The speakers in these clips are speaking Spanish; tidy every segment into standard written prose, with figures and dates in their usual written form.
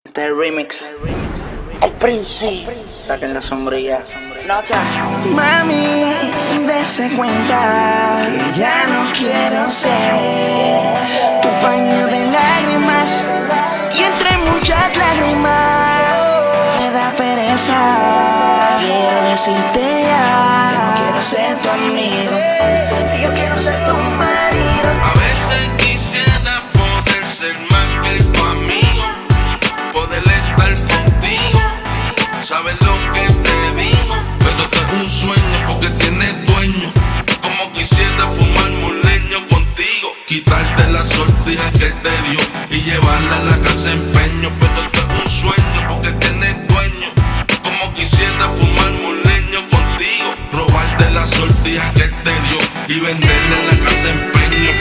Este es el remix. El príncipe. Saquen la sombrilla. Mami, dese cuenta que ya no quiero ser tu paño de lágrimas. Y entre muchas lágrimas me da pereza. Quiero decirte ya, no quiero ser tu amigo, yo quiero ser tu marido. A veces quisiera poder ser más que tu amigo, poder estar contigo, sabes lo que te digo. Pero esto es un sueño porque tienes dueño. Como quisiera fumar un leño contigo, quitarte la sortija que te dio y llevarla a la casa empeño. Pero esto es un sueño porque tienes dueño. Como quisiera fumar un leño contigo, robarte la sortija que te dio y venderla en la casa empeño.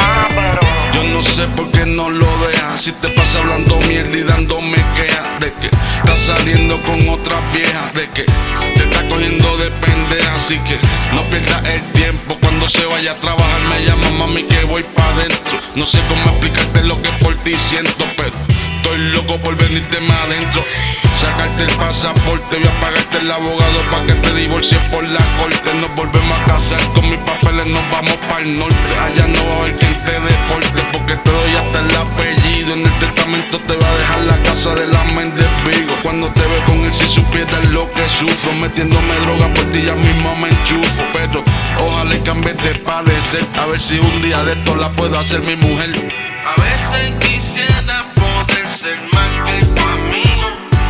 Yo no sé por qué no lo dejas. Si te pasa hablando mierda y dándome quejas de que estás saliendo con otras viejas, de que te estás cogiendo de pendeja. Así que no pierdas el tiempo. Cuando se vaya a trabajar me llama mami que voy pa' adentro. No sé cómo explicarte lo que por ti siento, pero estoy loco por venirte más adentro. Sacarte el pasaporte, voy a pagarte el abogado pa' que te divorcies por la corte. Nos volvemos a casar con mis papeles, nos vamos pa'l norte. Allá no va a haber quien te deporte, porque te doy hasta el apellido. En el testamento te va a dejar la casa de la Méndez Vigo. Cuando te veo con él si supieras lo que sufro, metiéndome droga por ti ya mismo me enchufo. Pero ojalá cambies de padecer, a ver si un día de esto la puedo hacer mi mujer. A veces quisiera poder ser más que tu amigo,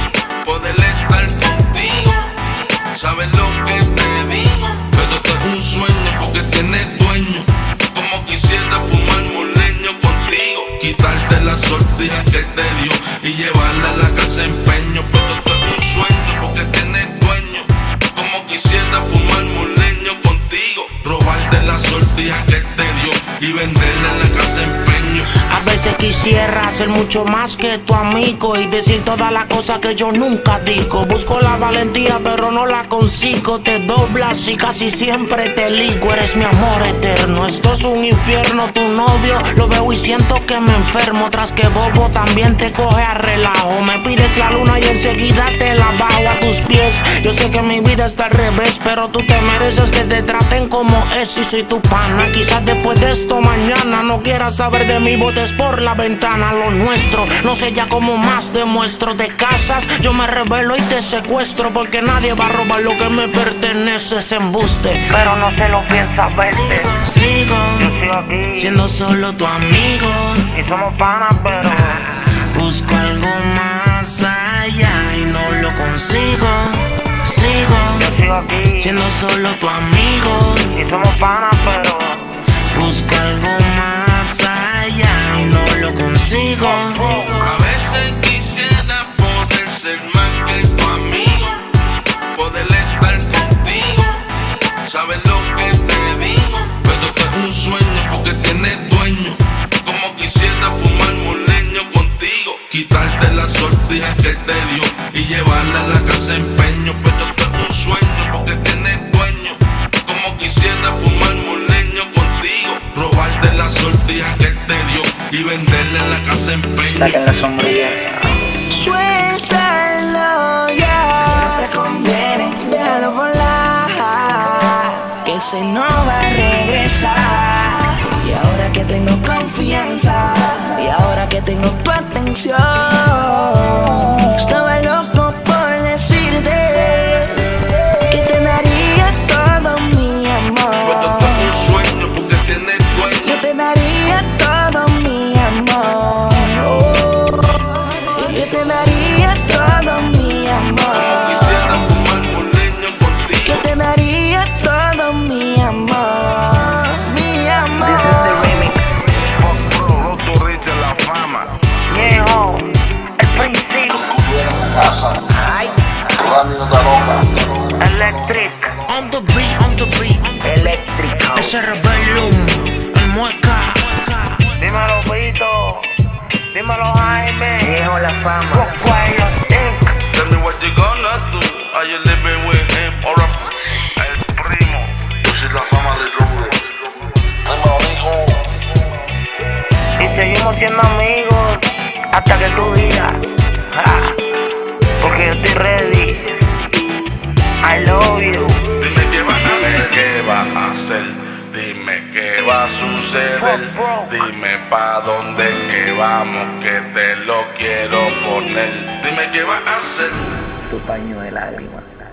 poder estar contigo, sabes lo que te digo. Pero esto es un sueño porque tienes dueño. Como quisiera fumar un leño contigo, quitarte la sortija que te dio y llevarla a la casa empeño. Pero esto es un sueño porque tienes dueño. Como quisiera fumar un leño contigo, robarte la sortija que te dio y venderla en la casa empeño. A veces quisiera ser mucho más que tu amigo y decir todas las cosas que yo nunca digo. Busco la valentía pero no la consigo. Te doblas y casi siempre te ligo. Eres mi amor eterno, esto es un infierno. Tu novio lo veo y siento que me enfermo. Tras que bobo también te coge a relajo. Me pides la luna y enseguida te la bajo a tus pies. Yo sé que mi vida está al revés, pero tú te mereces que te traten como es. Y soy tu pana, quizás después de esto mañana no quieras saber de mí, botes por la ventana. Lo nuestro, no sé ya cómo más demuestro. Te casas, yo me revelo y te secuestro, porque nadie va a robar lo que me pertenece. Es embuste, Pero no se lo piensa verte. sigo Yo sigo aquí siendo solo tu amigo. y somos panas, pero Busco algo más allá y no lo consigo. yo Sigo sigo aquí siendo solo tu amigo. y somos panas, pero Busco algo más allá y no lo consigo. A veces quisiera poder ser más que tu amigo, poder estar contigo, sabes lo que te digo. Pero esto es un sueño porque tienes dueño. Como quisiera fumar un leño contigo, quitarte la sortija que te dio y llevarla a la casa empeño. Pero esto es un sueño porque tienes dueño. Como quisiera fumar un leño contigo, robarte la sortija que te dio y venderla en la casa empeño. saquen la sombrilla. Suéltalo ya, no te conviene, déjalo volar, que ese no va a regresar. Y ahora que tengo confianza, y ahora que tengo tu atención, estaba loco por decirte que te daría todo mi Pero amor. esto es un sueño porque tienes dueño. Yo te daría todo mi amor. Yo te daría todo mi amor. Quisiera fumar un leño Yo contigo. te daría todo mi amor. Mi This is the amor. remix. Roto Rich en la fama. Viejo, el príncipe. Ay, Electric. On the beat, on the beat. Eléctrico. Ese rebelium, el mueca. Dímelo, Pito. Dímelo, Jaime. Viejo, la fama. Rockwell, Inc. Tell me what you gonna do. Are you living with him or el primo? Yo soy la fama de Rude. Y seguimos siendo amigos hasta que tú digas. Ja. perder. Dime pa' dónde que vamos, que te lo quiero poner. Dime qué vas a hacer. Tu paño de lágrimas.